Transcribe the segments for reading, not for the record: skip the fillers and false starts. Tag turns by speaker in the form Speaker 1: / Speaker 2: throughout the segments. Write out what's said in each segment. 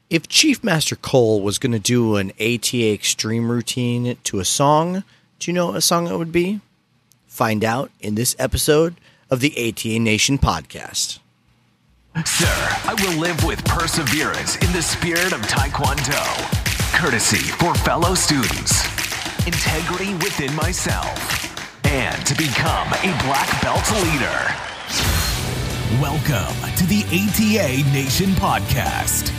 Speaker 1: If Chief Master Cole was going to do an ATA Extreme routine to a song, do you know what song it would be? Find out in this episode of the ATA Nation podcast.
Speaker 2: Sir, I will live with perseverance in the spirit of Taekwondo, courtesy for fellow students, integrity within myself, and to become a black belt leader. Welcome to the ATA Nation podcast.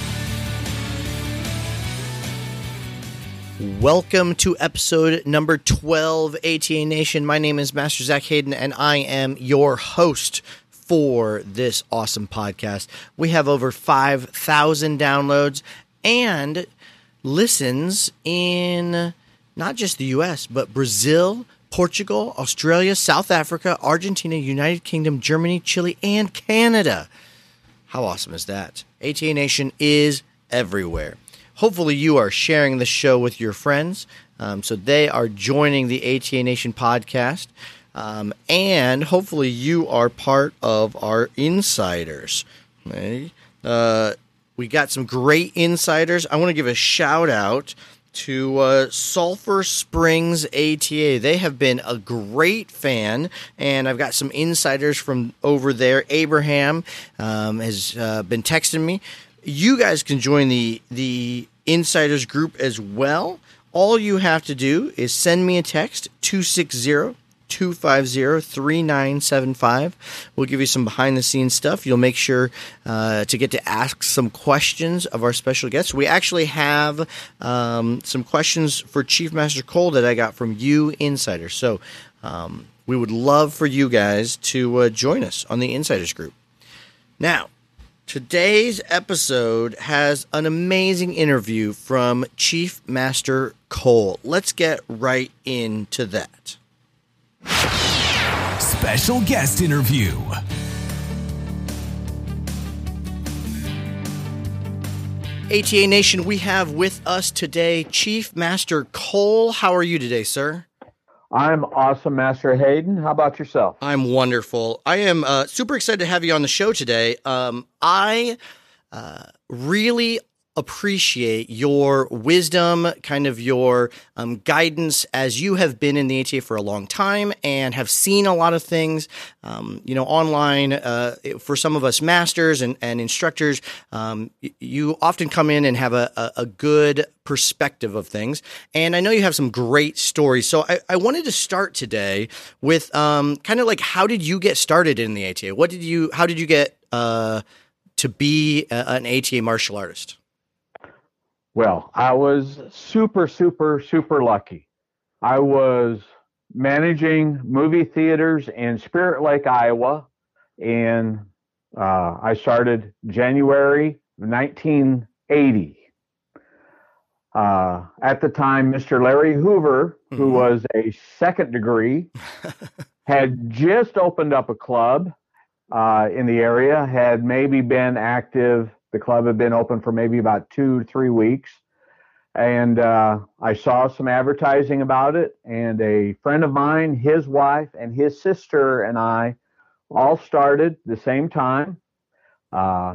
Speaker 1: Welcome to episode number 12, ATA Nation. My name is Master Zach Hayden, and I am your host for this awesome podcast. We have over 5,000 downloads and listens in not just the U.S., but Brazil, Portugal, Australia, South Africa, Argentina, United Kingdom, Germany, Chile, and Canada. How awesome is that? ATA Nation is everywhere. Hopefully you are sharing the show with your friends, so they are joining the ATA Nation podcast, and hopefully you are part of our insiders. Okay? We got some great insiders. I want to give a shout out to Sulphur Springs ATA. They have been a great fan, and I've got some insiders from over there. Abraham has been texting me. You guys can join the insiders group as well. All you have to do is send me a text, 260-250-3975. We'll give you some behind-the-scenes stuff. You'll make sure to get to ask some questions of our special guests. We actually have some questions for Chief Master Cole that I got from you insiders. So we would love for you guys to join us on the insiders group. Now, today's episode has an amazing interview from Chief Master Cole. Let's get right into that.
Speaker 2: Special guest interview.
Speaker 1: ATA Nation, we have with us today Chief Master Cole. How are you today, sir?
Speaker 3: I'm awesome, Master Hayden. How about yourself?
Speaker 1: I'm wonderful. I am super excited to have you on the show today. I really appreciate your wisdom, kind of your guidance, as you have been in the ATA for a long time and have seen a lot of things, online. For some of us masters and instructors, you often come in and have a good perspective of things. And I know you have some great stories. So I wanted to start today with kind of like, how did you get started in the ATA? How did you get to be an ATA martial artist?
Speaker 3: Well, I was super lucky. I was managing movie theaters in Spirit Lake, Iowa, and I started January 1980. At the time, Mr. Larry Hoover, who was a second degree, had just opened up a club in the area, had maybe been active. The club had been open for maybe about 2 to 3 weeks. And I saw some advertising about it. And a friend of mine, his wife, and his sister and I all started the same time. I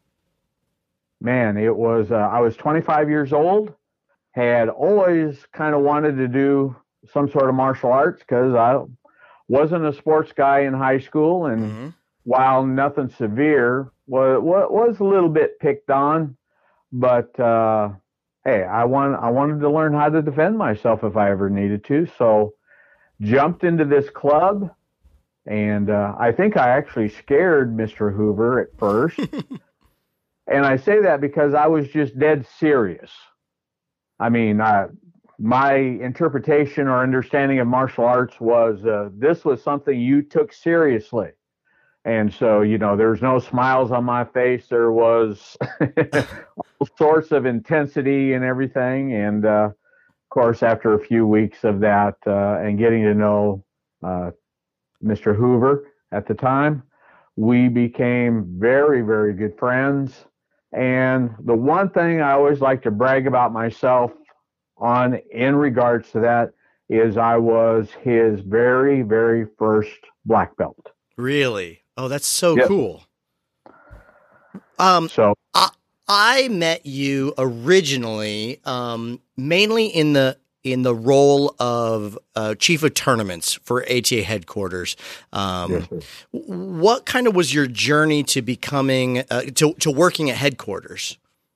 Speaker 3: was 25 years old, had always kind of wanted to do some sort of martial arts because I wasn't a sports guy in high school. And while nothing severe, was a little bit picked on, but hey, I wanted to learn how to defend myself if I ever needed to. So jumped into this club, and I think I actually scared Mr. Hoover at first. And I say that because I was just dead serious. I mean, my interpretation or understanding of martial arts was this was something you took seriously. And so, there's no smiles on my face. There was all sorts of intensity and everything. And, of course, after a few weeks of that and getting to know Mr. Hoover at the time, we became very, very good friends. And the one thing I always like to brag about myself in regards to that is I was his very, very first black belt.
Speaker 1: Really? Oh, that's so cool. I met you originally, mainly in the role of chief of tournaments for ATA headquarters.
Speaker 3: Yes, sir.
Speaker 1: What kind of was your journey to becoming to working at headquarters?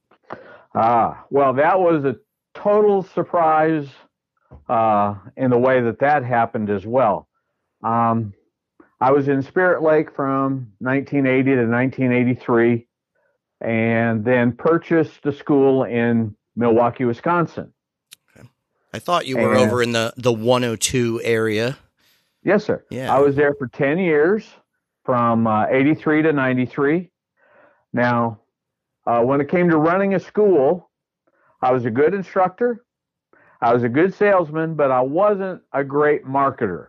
Speaker 3: Well, that was a total surprise in the way that happened as well. I was in Spirit Lake from 1980 to 1983, and then purchased a school in Milwaukee, Wisconsin.
Speaker 1: I thought you were over in the 102 area.
Speaker 3: Yes, sir.
Speaker 1: Yeah.
Speaker 3: I was there for 10 years from 83 to 93. Now, when it came to running a school, I was a good instructor. I was a good salesman, but I wasn't a great marketer.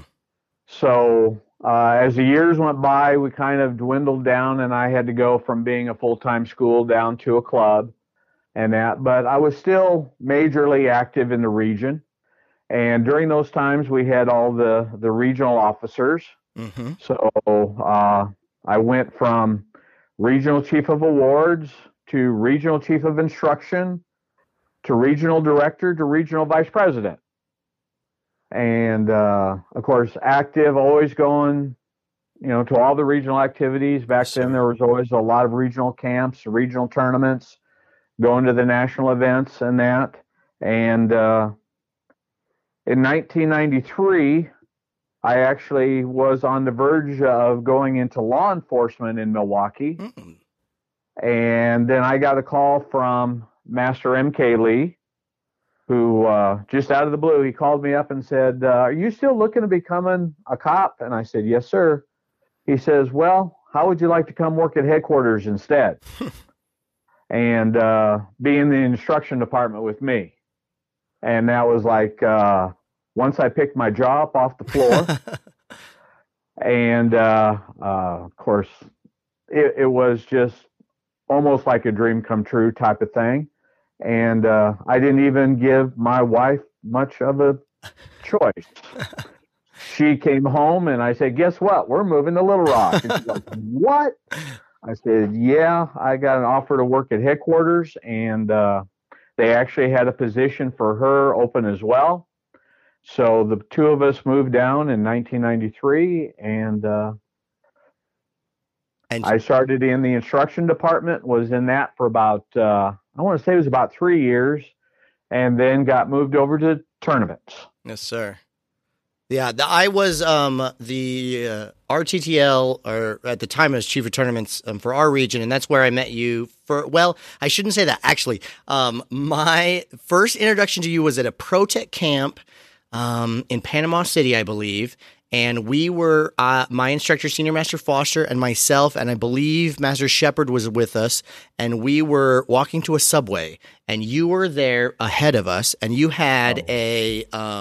Speaker 3: So as the years went by, we kind of dwindled down, and I had to go from being a full-time school down to a club and that. But I was still majorly active in the region. And during those times, we had all the regional officers.
Speaker 1: Mm-hmm.
Speaker 3: So I went from regional chief of awards to regional chief of instruction to regional director to regional vice president. And, of course, active, always going, to all the regional activities. Back then, there was always a lot of regional camps, regional tournaments, going to the national events and that. And in 1993, I actually was on the verge of going into law enforcement in Milwaukee. Mm-mm. And then I got a call from Master M.K. Lee, who just out of the blue, he called me up and said, are you still looking to becoming a cop? And I said, yes, sir. He says, well, how would you like to come work at headquarters instead? And be in the instruction department with me. And that was like, once I picked my jaw up off the floor. And, of course, it was just almost like a dream come true type of thing. And I didn't even give my wife much of a choice. She came home and I said, guess what? We're moving to Little Rock. And she's like, what? I said, yeah, I got an offer to work at headquarters. And they actually had a position for her open as well. So the two of us moved down in 1993. And I started in the instruction department, was in that for about, I want to say it was about 3 years, and then got moved over to tournaments.
Speaker 1: Yes, sir. Yeah, I was the RTTL, or at the time I was chief of tournaments for our region, and that's where I met you. I shouldn't say that, actually. My first introduction to you was at a Pro Tech camp in Panama City, I believe. And we were, my instructor, Senior Master Foster, and myself, and I believe Master Shepard was with us, and we were walking to a Subway, and you were there ahead of us, and you had a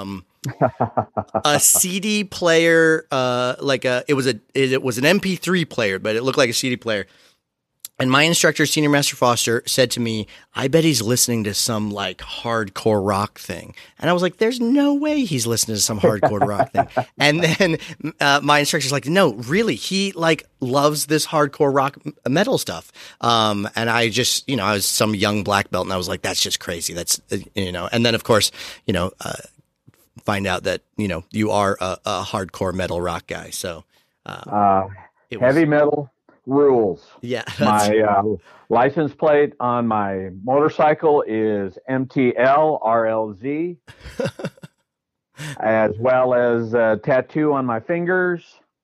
Speaker 1: CD player, it was an MP3 player, but it looked like a CD player. And my instructor, Senior Master Foster, said to me, I bet he's listening to some like hardcore rock thing. And I was like, there's no way he's listening to some hardcore rock thing. And then my instructor's like, no, really, he like loves this hardcore rock metal stuff. And I just, I was some young black belt and I was like, that's just crazy. That's, and then of course, find out that, you are a hardcore metal rock guy. So
Speaker 3: heavy metal rules.
Speaker 1: Yeah.
Speaker 3: My license plate on my motorcycle is MTL RLZ, as well as a tattoo on my fingers.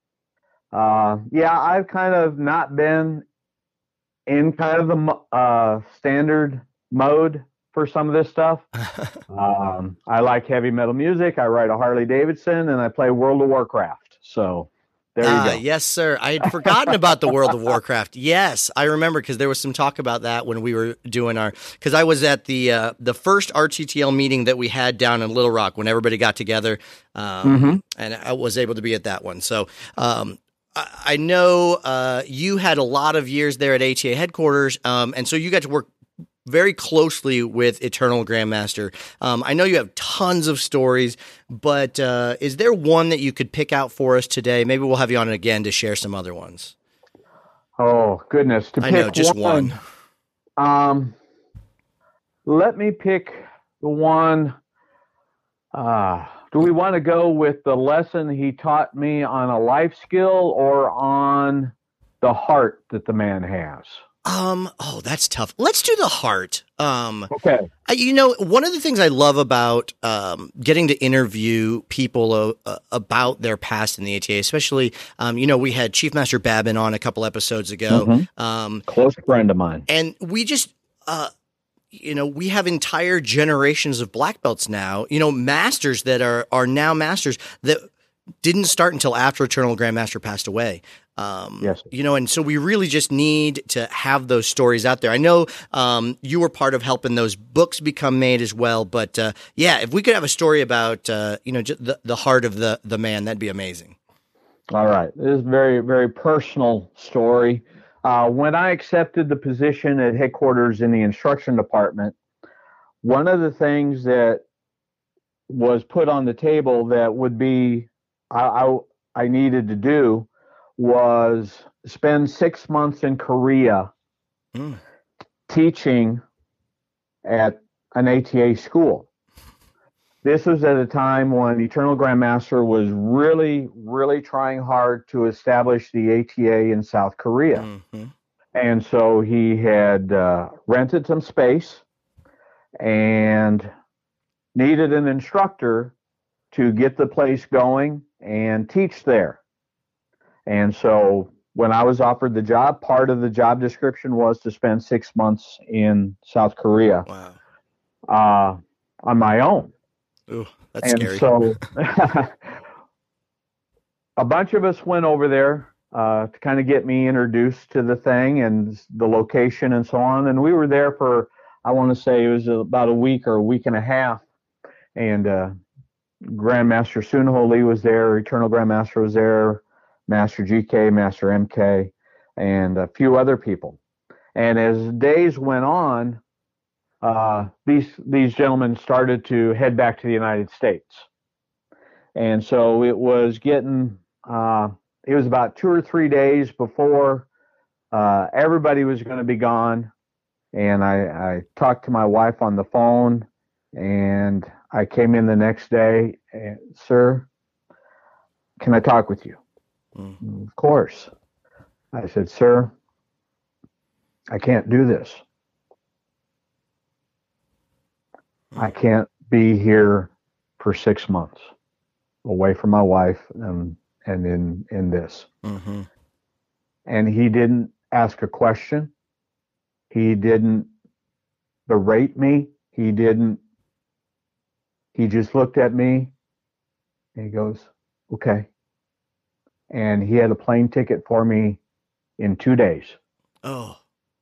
Speaker 3: I've kind of not been in kind of the standard mode for some of this stuff. I like heavy metal music. I ride a Harley Davidson, and I play World of Warcraft. So there you go.
Speaker 1: Yes, sir. I had forgotten about the World of Warcraft. Yes, I remember because there was some talk about that when we were doing because I was at the first RTTL meeting that we had down in Little Rock when everybody got together, and I was able to be at that one. So I know you had a lot of years there at ATA headquarters, and so you got to work very closely with Eternal Grandmaster. I know you have tons of stories, but is there one that you could pick out for us today? Maybe we'll have you on again to share some other ones.
Speaker 3: Oh, goodness.
Speaker 1: I know, just one.
Speaker 3: Um, let me pick the one. Do we want to go with the lesson he taught me on a life skill or on the heart that the man has?
Speaker 1: Oh, that's tough. Let's do the heart.
Speaker 3: Okay.
Speaker 1: One of the things I love about getting to interview people about their past in the ATA, especially, we had Chief Master Babin on a couple episodes ago.
Speaker 3: Close friend of mine.
Speaker 1: And we just, we have entire generations of black belts now, masters that are now masters that didn't start until after Eternal Grandmaster passed away.
Speaker 3: Yes.
Speaker 1: And so we really just need to have those stories out there. I know you were part of helping those books become made as well, but if we could have a story about just the heart of the man, that'd be amazing.
Speaker 3: All right, this is a very, very personal story. When I accepted the position at headquarters in the instruction department, one of the things that was put on the table that would be I needed to do was spend 6 months in Korea teaching at an ATA school. This was at a time when Eternal Grandmaster was really, really trying hard to establish the ATA in South Korea. Mm-hmm. And so he had rented some space and needed an instructor to get the place going and teach there. And so when I was offered the job, part of the job description was to spend 6 months in South Korea.
Speaker 1: Wow.
Speaker 3: On my own.
Speaker 1: Ooh, that's scary.
Speaker 3: So a bunch of us went over there to kind of get me introduced to the thing and the location and so on. And we were there for, I want to say it was about a week or a week and a half. And Grandmaster Sunho Lee was there, Eternal Grandmaster was there, Master GK, Master MK, and a few other people. And as days went on, these gentlemen started to head back to the United States. And so it was getting, it was about 2 or 3 days before everybody was going to be gone. And I talked to my wife on the phone, and I came in the next day, and, "Sir, can I talk with you?" Mm. "Of course." I said, "Sir, I can't do this. I can't be here for 6 months away from my wife and in this." Mm-hmm. And he didn't ask a question. He didn't berate me. He just looked at me and he goes, "Okay." And he had a plane ticket for me in 2 days.
Speaker 1: Oh.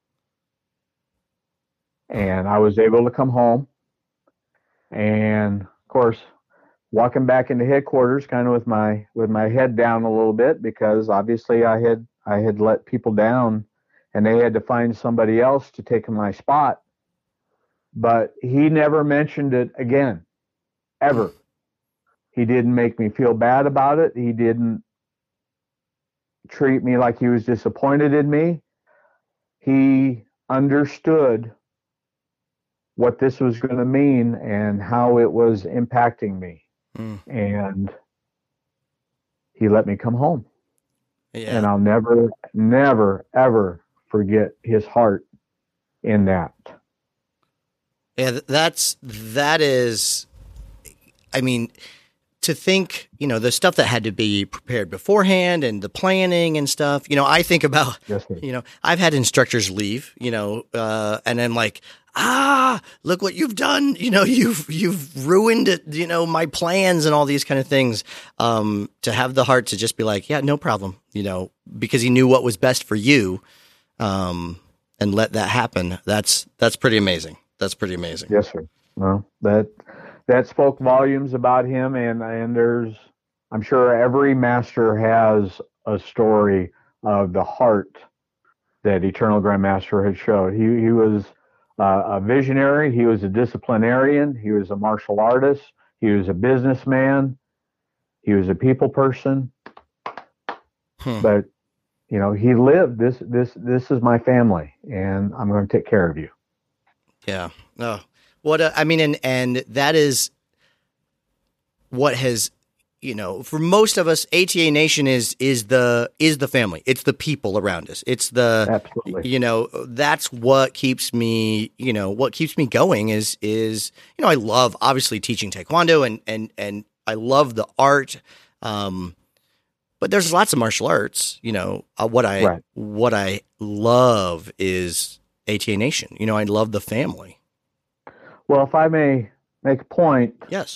Speaker 3: And I was able to come home. And of course, walking back into headquarters, kind of with my head down a little bit, because obviously I had let people down, and they had to find somebody else to take my spot. But he never mentioned it again, ever. He didn't make me feel bad about it. He didn't treat me like he was disappointed in me. He understood what this was going to mean and how it was impacting me. And he let me come home. Yeah. And I'll never, never, ever forget his heart in that.
Speaker 1: Yeah, that is, I mean, to think, the stuff that had to be prepared beforehand and the planning and stuff, I think about,
Speaker 3: yes,
Speaker 1: I've had instructors leave, and I'm like, look what you've done. You've ruined it, my plans and all these kind of things. To have the heart to just be like, yeah, no problem, because he knew what was best for you, and let that happen. That's pretty amazing. That's pretty amazing.
Speaker 3: Yes, sir. Well, that spoke volumes about him, and there's, I'm sure every master has a story of the heart that Eternal Grandmaster had showed. He was a visionary. He was a disciplinarian. He was a martial artist. He was a businessman. He was a people person. But he lived this is my family, and I'm going to take care of you.
Speaker 1: Yeah. Oh, I mean, and that is what has, for most of us, ATA Nation is the family. It's the people around us. It's
Speaker 3: Absolutely.
Speaker 1: That's what keeps me, going is, I love obviously teaching Taekwondo and I love the art. But there's lots of martial arts, what I love is ATA Nation. I love the family.
Speaker 3: Well, if I may make a point.
Speaker 1: Yes.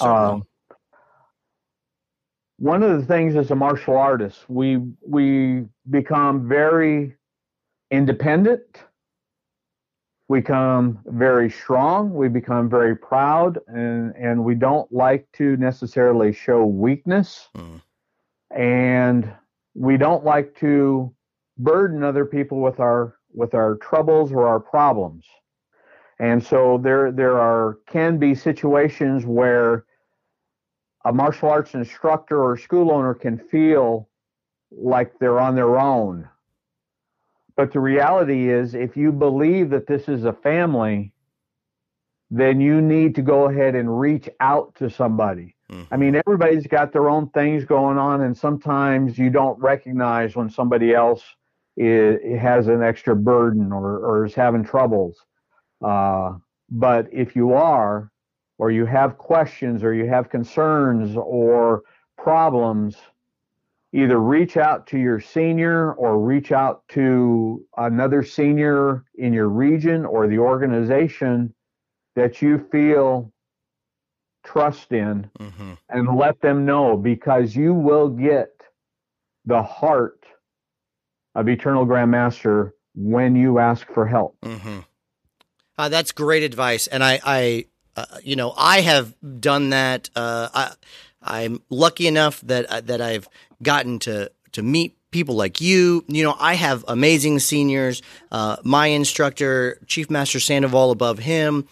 Speaker 3: One of the things as a martial artist, we become very independent. We become very strong. We become very proud, and we don't like to necessarily show weakness. And we don't like to burden other people with our troubles or our problems. And so there can be situations where a martial arts instructor or school owner can feel like they're on their own. But the reality is, if you believe that this is a family, then you need to go ahead and reach out to somebody. I mean, everybody's got their own things going on, and sometimes you don't recognize when somebody else has an extra burden or is having troubles. But if you are, or you have questions, or you have concerns or problems, either reach out to your senior or reach out to another senior in your region or the organization that you feel trust in, and let them know, because you will get the heart of Eternal Grandmaster when you ask for help.
Speaker 1: That's great advice. And I have done that. I'm lucky enough that I've gotten to meet people like you. I have amazing seniors. My instructor, Chief Master Sandoval, above him.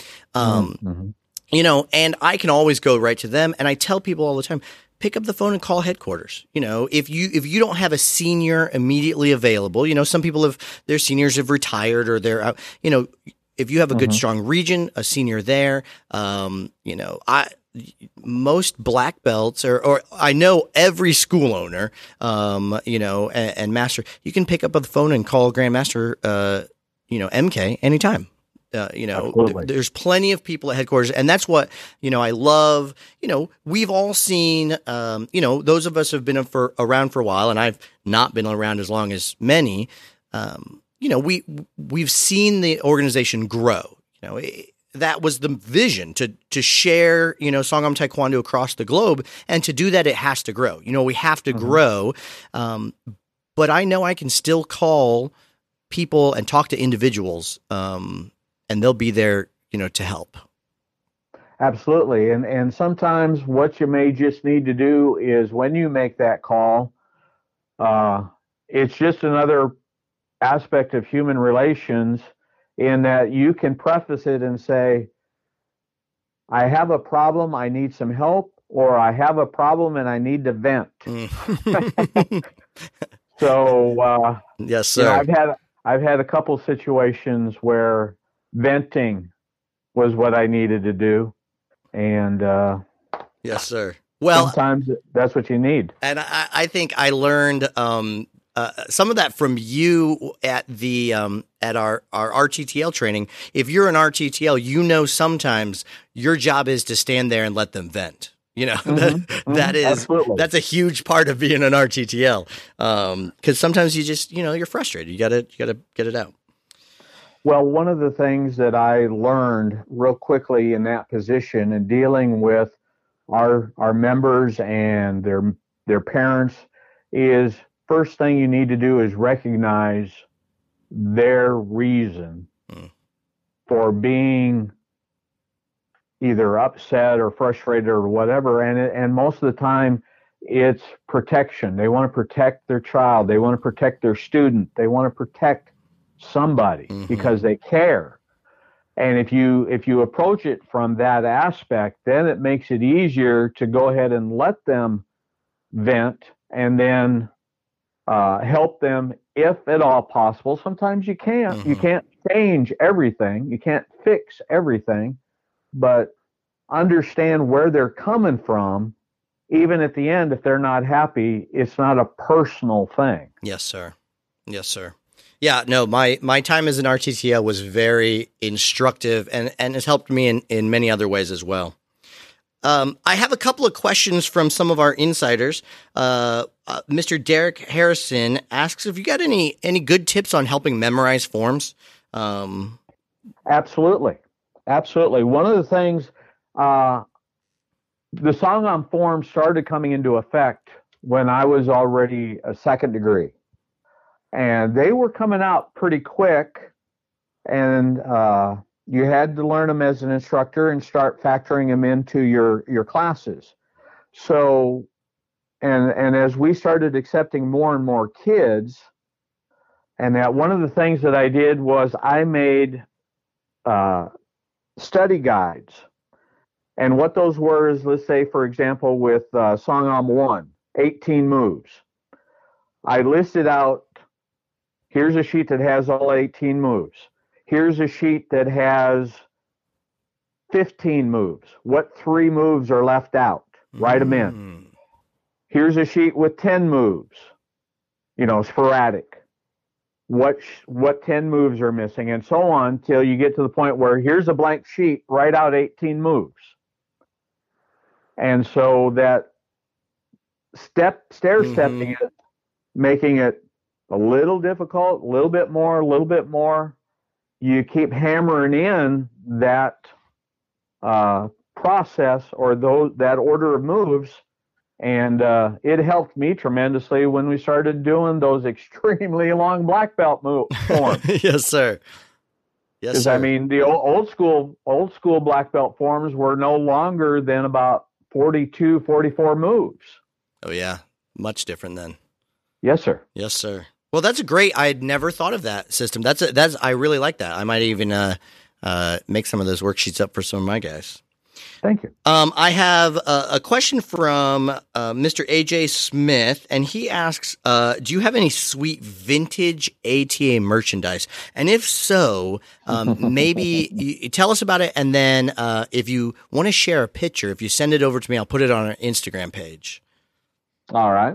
Speaker 1: And I can always go right to them. And I tell people all the time, pick up the phone and call headquarters. If you don't have a senior immediately available, some people their seniors have retired or they're out, if you have a good, strong region, a senior there, most black belts or I know every school owner, and master, you can pick up the phone and call Grandmaster, MK anytime. There's plenty of people at headquarters, and that's what, I love. We've all seen, those of us who have been around for a while, and I've not been around as long as many, we've seen the organization grow. That was the vision to share, Sangam Taekwondo across the globe. And to do that, it has to grow. We have to grow. But I know I can still call people and talk to individuals, and they'll be there, to help.
Speaker 3: Absolutely. And sometimes what you may just need to do is, when you make that call, it's just another aspect of human relations, in that you can preface it and say, I have a problem, I need some help, or I have a problem and I need to vent. So,
Speaker 1: yes, sir.
Speaker 3: I've had a couple situations where venting was what I needed to do. And
Speaker 1: yes, sir. Well,
Speaker 3: sometimes that's what you need.
Speaker 1: And I think I learned some of that from you at the at our RTTL training. If you're an RTTL, sometimes your job is to stand there and let them vent. That's a huge part of being an RTTL. Because sometimes you just, you're frustrated. You gotta get it out.
Speaker 3: Well, one of the things that I learned real quickly in that position and dealing with our members and their parents is, first thing you need to do is recognize their reason for being either upset or frustrated or whatever. And most of the time it's protection. They want to protect their child. They want to protect their student. They want to protect somebody because they care. And if you approach it from that aspect, then it makes it easier to go ahead and let them vent, and then help them if at all possible. Sometimes you can't.
Speaker 1: Mm-hmm.
Speaker 3: You can't change everything. You can't fix everything, but understand where they're coming from. Even at the end, if they're not happy, it's not a personal thing.
Speaker 1: Yes, sir. Yes, sir. Yeah, no, my time as an RTTL was very instructive and has helped me in many other ways as well. I have a couple of questions from some of our insiders. Mr. Derek Harrison asks if you got any good tips on helping memorize forms.
Speaker 3: Absolutely. Absolutely. One of the things, the Song on Form started coming into effect when I was already a second degree. And they were coming out pretty quick. And you had to learn them as an instructor and start factoring them into your classes. So, and as we started accepting more and more kids, and that one of the things that I did was I made study guides. And what those were is, let's say, for example, with Song on 1, 18 moves. I listed out, here's a sheet that has all 18 moves. Here's a sheet that has 15 moves. What 3 moves are left out? Write them in. Here's a sheet with 10 moves, sporadic. What 10 moves are missing, and so on till you get to the point where here's a blank sheet, write out 18 moves. And so that stair-stepping it, making it a little difficult, a little bit more. You keep hammering in that process or that order of moves. And it helped me tremendously when we started doing those extremely long black belt forms.
Speaker 1: Yes, sir. Yes, sir.
Speaker 3: I mean, the old school black belt forms were no longer than about 42, 44 moves.
Speaker 1: Oh, yeah. Much different then.
Speaker 3: Yes, sir.
Speaker 1: Yes, sir. Well, that's great. I had never thought of that system. I really like that. I might even make some of those worksheets up for some of my guys.
Speaker 3: Thank you.
Speaker 1: I have a question from Mr. AJ Smith, and he asks, do you have any sweet vintage ATA merchandise? And if so, maybe you tell us about it, and then if you want to share a picture, if you send it over to me, I'll put it on our Instagram page.
Speaker 3: All right.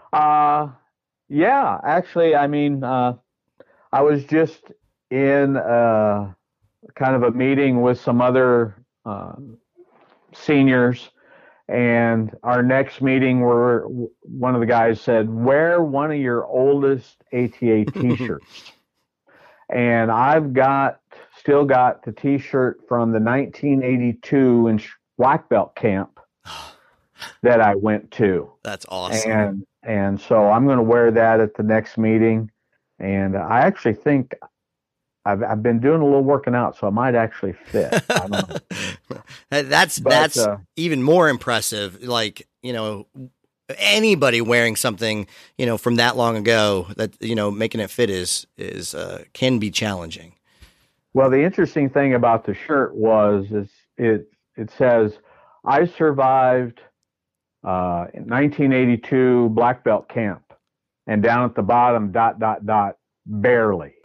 Speaker 3: Yeah, actually, I mean, I was just in kind of a meeting with some other seniors, and our next meeting one of the guys said, wear one of your oldest ATA t-shirts. And I've still got the t-shirt from the 1982 in black belt camp that I went to.
Speaker 1: That's awesome.
Speaker 3: And so I'm going to wear that at the next meeting. And I actually think I've been doing a little working out, so it might actually fit. I don't know.
Speaker 1: That's even more impressive. Like, anybody wearing something, from that long ago, that, making it fit is can be challenging.
Speaker 3: Well, the interesting thing about the shirt is it says, I survived 1982 black belt camp, and down at the bottom, ... barely.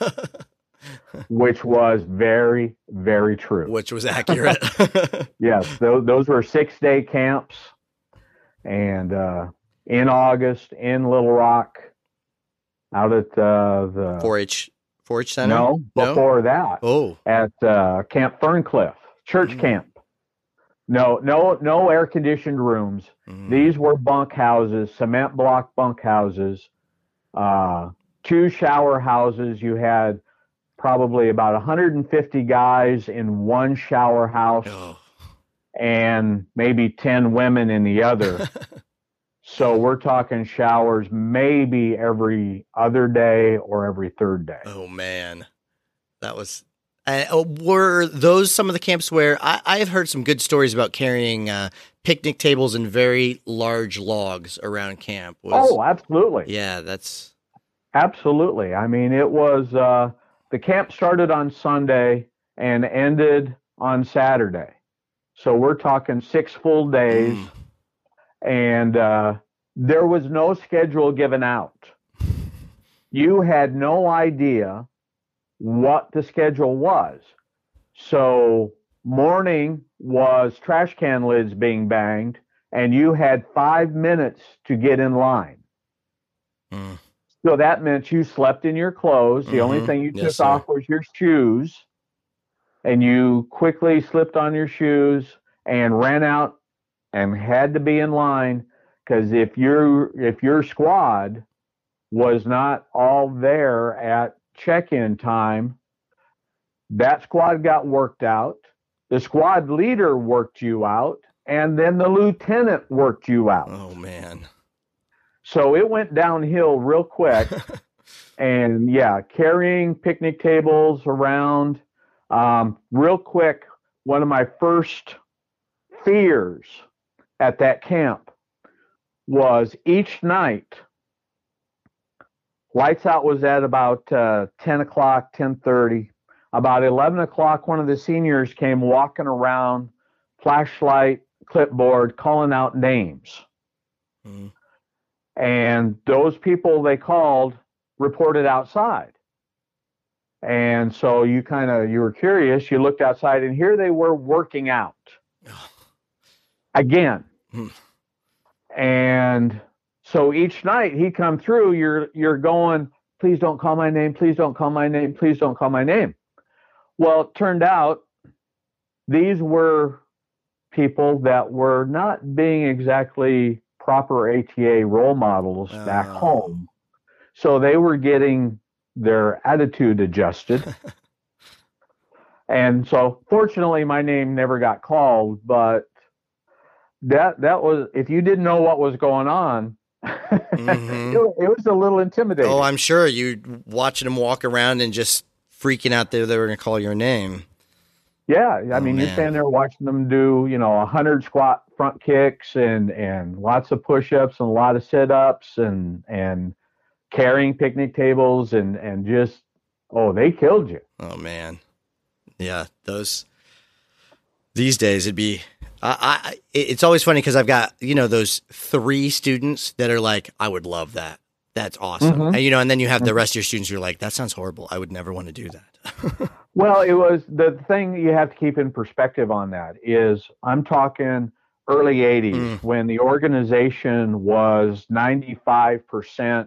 Speaker 3: Which was very, very true.
Speaker 1: Which was accurate.
Speaker 3: Yes, those were 6-day camps, and in August in Little Rock, out at the
Speaker 1: 4-H Center.
Speaker 3: No, before that.
Speaker 1: Oh,
Speaker 3: at Camp Ferncliff church camp. No air conditioned rooms. These were bunk houses, cement block bunk houses, 2 shower houses. You had probably about 150 guys in one shower house and maybe 10 women in the other. So we're talking showers maybe every other day or every third day.
Speaker 1: Oh, man. That was... were those some of the camps where I have heard some good stories about carrying picnic tables and very large logs around camp?
Speaker 3: Absolutely.
Speaker 1: Yeah, that's...
Speaker 3: Absolutely. I mean, it was... the camp started on Sunday and ended on Saturday. So we're talking 6 full days, and there was no schedule given out. you had no idea what the schedule was. So morning was trash can lids being banged, and you had 5 minutes to get in line.
Speaker 1: Mm.
Speaker 3: So that meant you slept in your clothes. The only thing you
Speaker 1: Yes,
Speaker 3: took off was your shoes, and you quickly slipped on your shoes and ran out and had to be in line, because if your squad was not all there at check-in time, that squad got worked out. The squad leader worked you out, and then the lieutenant worked you out.
Speaker 1: Oh, man.
Speaker 3: So it went downhill real quick. And yeah, carrying picnic tables around. Real quick, one of my first fears at that camp was each night, lights out was at about 10 o'clock, 10:30. About 11 o'clock, one of the seniors came walking around, flashlight, clipboard, calling out names.
Speaker 1: Mm.
Speaker 3: And those people they called reported outside. And so you were curious, you looked outside, and here they were working out again. And so each night he come through, you're going, please don't call my name, please don't call my name, please don't call my name. Well, it turned out these were people that were not being exactly proper ATA role models back home. So they were getting their attitude adjusted. And so fortunately my name never got called, but that was, if you didn't know what was going on, it was a little intimidating.
Speaker 1: Oh, I'm sure you watching them walk around and just freaking out there they were going to call your name.
Speaker 3: Yeah, I mean, you're standing there watching them do, 100 squat front kicks and lots of push-ups and a lot of sit-ups and carrying picnic tables and just, they killed you.
Speaker 1: Oh, man. Yeah, these days it'd be, it's always funny because I've got, those 3 students that are like, I would love that. That's awesome. And, and then you have the rest of your students who are like, that sounds horrible. I would never want to do that.
Speaker 3: Well, it was the thing you have to keep in perspective on that is I'm talking early 80s when the organization was 95%,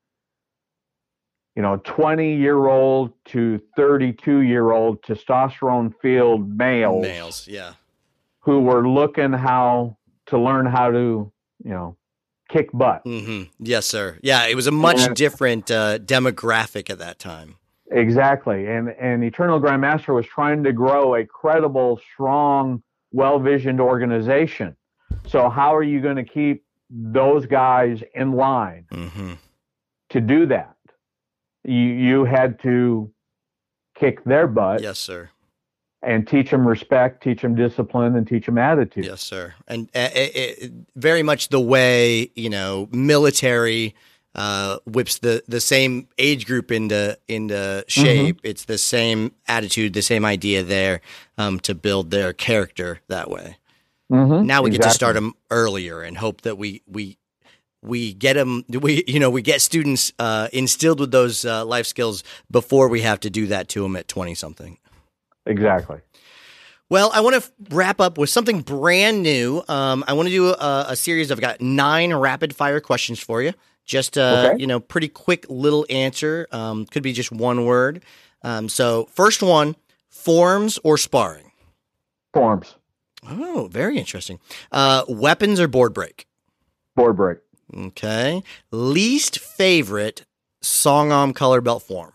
Speaker 3: 20-year-old to 32-year-old testosterone-filled males.
Speaker 1: Males, yeah.
Speaker 3: Who were looking to learn how to, kick butt.
Speaker 1: Yes, sir. Yeah, it was a much different demographic at that time.
Speaker 3: Exactly. And Eternal Grandmaster was trying to grow a credible, strong, well-visioned organization. So how are you going to keep those guys in line to do that? You had to kick their butt.
Speaker 1: Yes, sir.
Speaker 3: And teach them respect, teach them discipline, and teach them attitude.
Speaker 1: Yes, sir. And very much the way, military whips the same age group into shape. It's the same attitude, the same idea there to build their character that way. Now we get to start them earlier and hope that we get them, we get students instilled with those life skills before we have to do that to them at 20-something.
Speaker 3: Exactly.
Speaker 1: Well, I want to wrap up with something brand new. I want to do a series. I've got 9 rapid fire questions for you. Just, pretty quick little answer. Could be just one word. So first one, forms or sparring?
Speaker 3: Forms.
Speaker 1: Oh, very interesting. Weapons or board break?
Speaker 3: Board break.
Speaker 1: Okay. Least favorite Song-Om color belt form?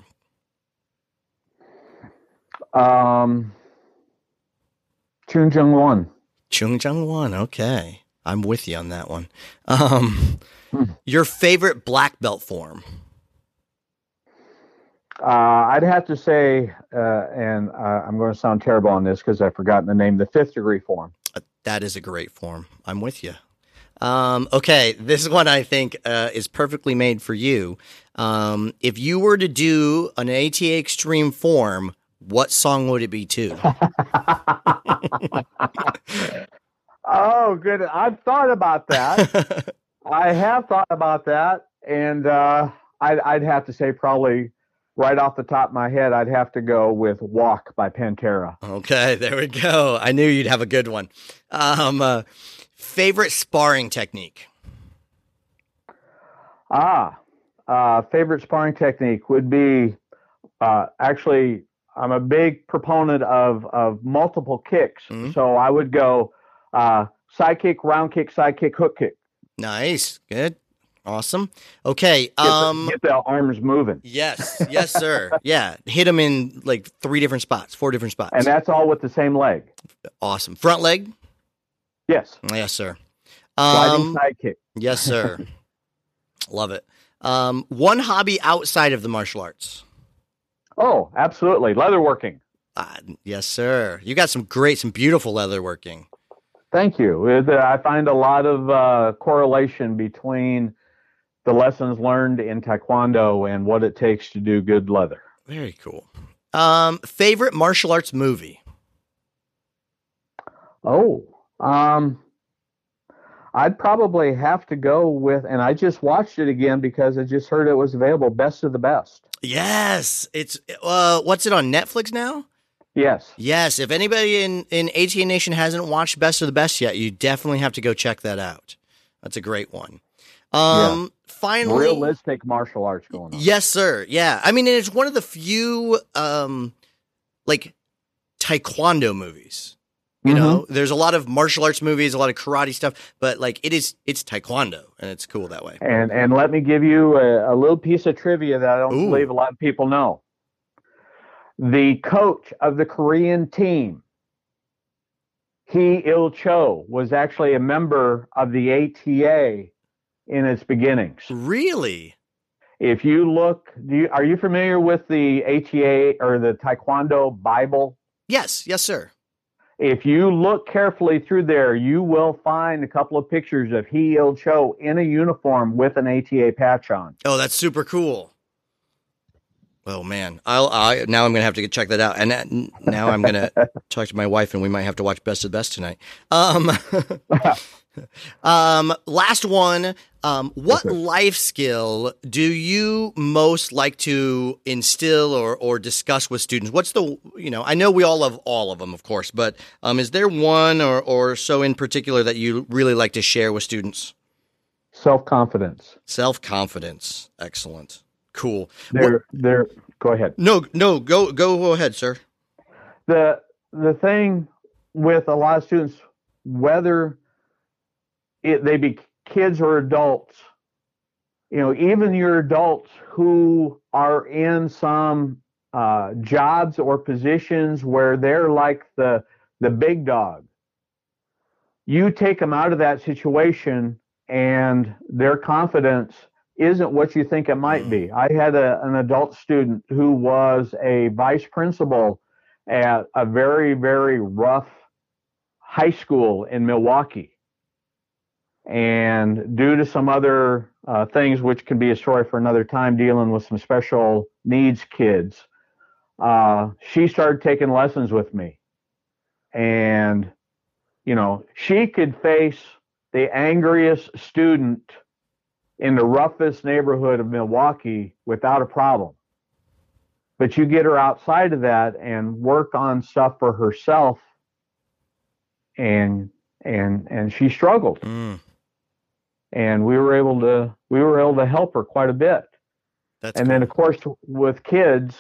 Speaker 3: Chung Jung Won.
Speaker 1: Chung Jung Won. Okay. I'm with you on that one. Your favorite black belt form?
Speaker 3: I'd have to say, and I'm going to sound terrible on this because I've forgotten the name, the 5th degree form.
Speaker 1: That is a great form. I'm with you. Okay. This one I think is perfectly made for you. If you were to do an ATA Extreme form, what song would it be to?
Speaker 3: Oh, good. I've thought about that. I have thought about that, and I'd have to say probably right off the top of my head, I'd have to go with Walk by Pantera.
Speaker 1: Okay, there we go. I knew you'd have a good one. Favorite sparring technique?
Speaker 3: Favorite sparring technique would be actually, I'm a big proponent of multiple kicks.
Speaker 1: Mhm.
Speaker 3: So I would go side kick, round kick, side kick, hook kick.
Speaker 1: Nice. Good. Awesome. Okay.
Speaker 3: Get the arms moving.
Speaker 1: Yes. Yes, sir. Yeah. Hit them in like 4 different spots.
Speaker 3: And that's all with the same leg.
Speaker 1: Awesome. Front leg?
Speaker 3: Yes.
Speaker 1: Yes, sir.
Speaker 3: Sliding side kick.
Speaker 1: Yes, sir. Love it. One hobby outside of the martial arts?
Speaker 3: Oh, absolutely. Leatherworking.
Speaker 1: Yes, sir. You got some beautiful leatherworking.
Speaker 3: Thank you. I find a lot of correlation between the lessons learned in Taekwondo and what it takes to do good leather.
Speaker 1: Very cool. Favorite martial arts movie?
Speaker 3: I'd probably have to go with, and I just watched it again because I just heard it was available, Best of the Best.
Speaker 1: Yes. It's what's it on Netflix now?
Speaker 3: Yes.
Speaker 1: Yes. If anybody in ATA Nation hasn't watched Best of the Best yet, you definitely have to go check that out. That's a great one. Finally,
Speaker 3: realistic martial arts going on.
Speaker 1: Yes, sir. Yeah. I mean, and it's one of the few like Taekwondo movies. You know, there's a lot of martial arts movies, a lot of karate stuff, but like it's Taekwondo, and it's cool that way.
Speaker 3: And let me give you a little piece of trivia that I don't believe a lot of people know. The coach of the Korean team, Hee Il-cho, was actually a member of the ATA in its beginnings.
Speaker 1: Really?
Speaker 3: If you look, are you familiar with the ATA or the Taekwondo Bible?
Speaker 1: Yes. Yes, sir.
Speaker 3: If you look carefully through there, you will find a couple of pictures of Hee Il-cho in a uniform with an ATA patch on.
Speaker 1: Oh, that's super cool. Oh man, now I'm gonna have to check that out, and now I'm gonna talk to my wife, and we might have to watch Best of the Best tonight. Last one. What life skill do you most like to instill or discuss with students? What's I know we all love all of them, of course, but is there one or so in particular that you really like to share with students?
Speaker 3: Self-confidence.
Speaker 1: Self-confidence. Excellent. Cool.
Speaker 3: Go ahead.
Speaker 1: No, go ahead, sir.
Speaker 3: The thing with a lot of students, whether they be kids or adults, even your adults who are in some jobs or positions where they're like the big dog, you take them out of that situation and their confidence isn't what you think it might be. I had an adult student who was a vice principal at a very, very rough high school in Milwaukee. And due to some other things, which can be a story for another time, dealing with some special needs kids, she started taking lessons with me. And, she could face the angriest student in the roughest neighborhood of Milwaukee without a problem. But you get her outside of that and work on stuff for herself, and she struggled. And we were able to help her quite a bit. Then of course with kids,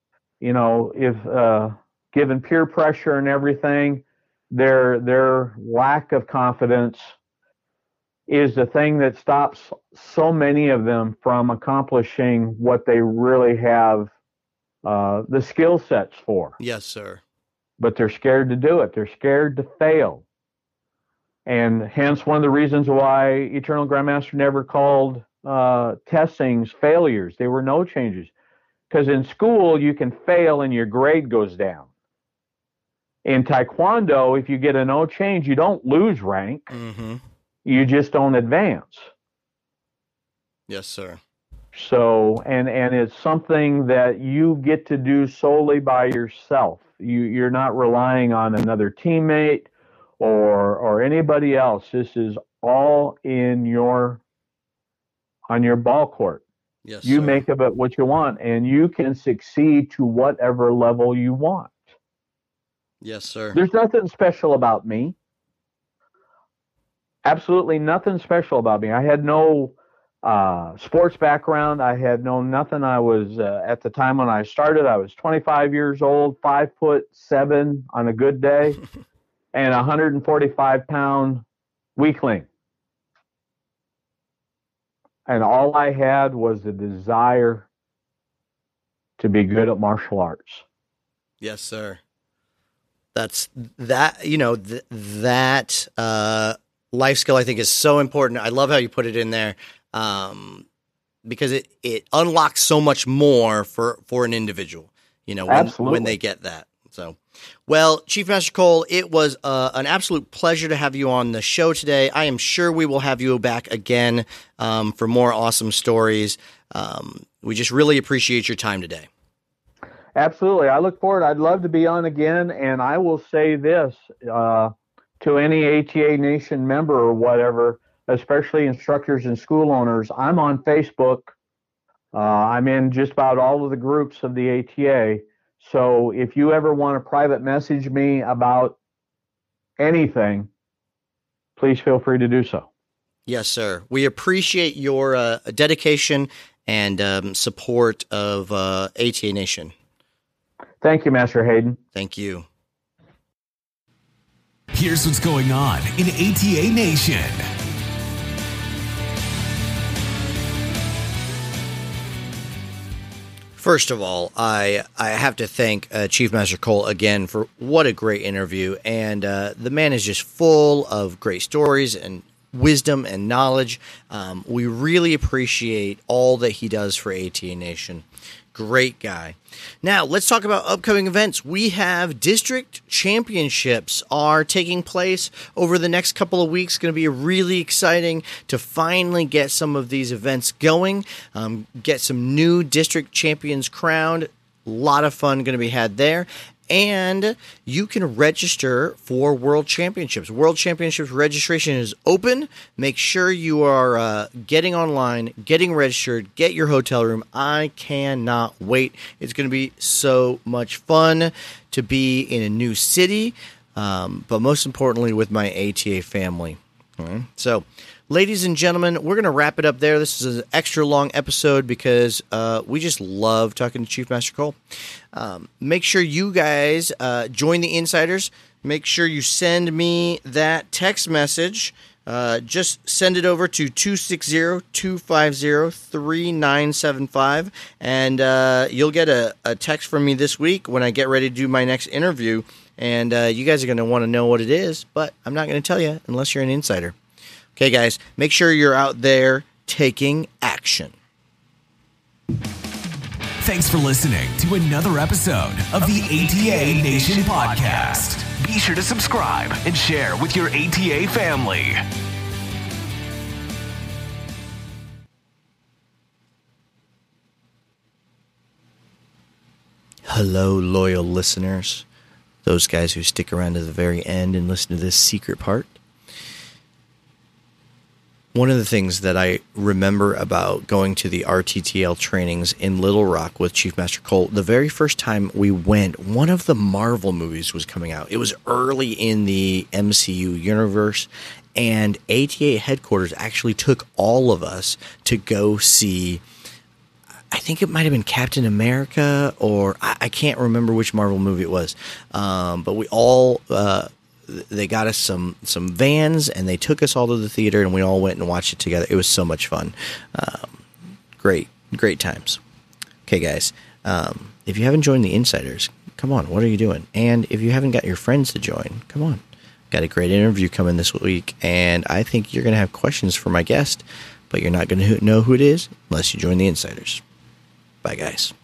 Speaker 3: if given peer pressure and everything, their lack of confidence is the thing that stops so many of them from accomplishing what they really have the skill sets for.
Speaker 1: Yes, sir.
Speaker 3: But they're scared to do it. They're scared to fail. And hence one of the reasons why Eternal Grandmaster never called testings failures. They were no changes. Because in school, you can fail and your grade goes down. In Taekwondo, if you get a no change, you don't lose rank. You just don't advance.
Speaker 1: Yes, sir.
Speaker 3: So, and it's something that you get to do solely by yourself. You're not relying on another teammate or anybody else. This is all on your ball court.
Speaker 1: Yes,
Speaker 3: You
Speaker 1: sir.
Speaker 3: make of it what you want, and you can succeed to whatever level you want.
Speaker 1: Yes, sir.
Speaker 3: There's nothing special about me. Absolutely nothing special about me. I had no sports background. I had no nothing. I was at the time when I started, I was 25 years old, 5'7" on a good day, and 145-pound weakling. And all I had was the desire to be good at martial arts.
Speaker 1: Yes, sir. That's that, you know, that life skill I think is so important. I love how you put it in there, because it unlocks so much more for an individual, you know, when they get that. So, well, Chief Master Cole, it was an absolute pleasure to have you on the show today. I am sure we will have you back again for more awesome stories. We just really appreciate your time today.
Speaker 3: Absolutely. I look forward. I'd love to be on again. And I will say this to any ATA Nation member or whatever, especially instructors and school owners. I'm on Facebook. I'm in just about all of the groups of the ATA. So if you ever want to private message me about anything, please feel free to do so.
Speaker 1: Yes, sir. We appreciate your dedication and support of ATA Nation.
Speaker 3: Thank you, Master Hayden.
Speaker 1: Thank you.
Speaker 2: Here's what's going on in ATA Nation.
Speaker 1: First of all, I have to thank Chief Master Cole again for what a great interview. And the man is just full of great stories and wisdom and knowledge. We really appreciate all that he does for ATA Nation. Great guy. Now, let's talk about upcoming events. We have district championships are taking place over the next couple of weeks. Going to be really exciting to finally get some of these events going, get some new district champions crowned. A lot of fun going to be had there. And you can register for World Championships. World Championships registration is open. Make sure you are getting online, getting registered, get your hotel room. I cannot wait. It's going to be so much fun to be in a new city, but most importantly with my ATA family. All right. So, ladies and gentlemen, we're going to wrap it up there. This is an extra long episode because we just love talking to Chief Master Cole. Make sure you guys join the Insiders. Make sure you send me that text message. Just send it over to 260-250-3975, and you'll get a text from me this week when I get ready to do my next interview. And you guys are going to want to know what it is, but I'm not going to tell you unless you're an insider. Okay, guys, make sure you're out there taking action.
Speaker 2: Thanks for listening to another episode of the ATA Nation podcast. Be sure to subscribe and share with your ATA family.
Speaker 1: Hello, loyal listeners. Those guys who stick around to the very end and listen to this secret part. One of the things that I remember about going to the RTTL trainings in Little Rock with Chief Master Cole, the very first time we went, one of the Marvel movies was coming out. It was early in the MCU universe, and ATA headquarters actually took all of us to go see, I think it might have been Captain America, or I can't remember which Marvel movie it was, but we all... they got us some vans, and they took us all to the theater, and we all went and watched it together. It was so much fun. Great times. Okay, guys, if you haven't joined the Insiders, come on, what are you doing? And if you haven't got your friends to join, come on. Got a great interview coming this week, and I think you're going to have questions for my guest, but you're not going to know who it is unless you join the Insiders. Bye, guys.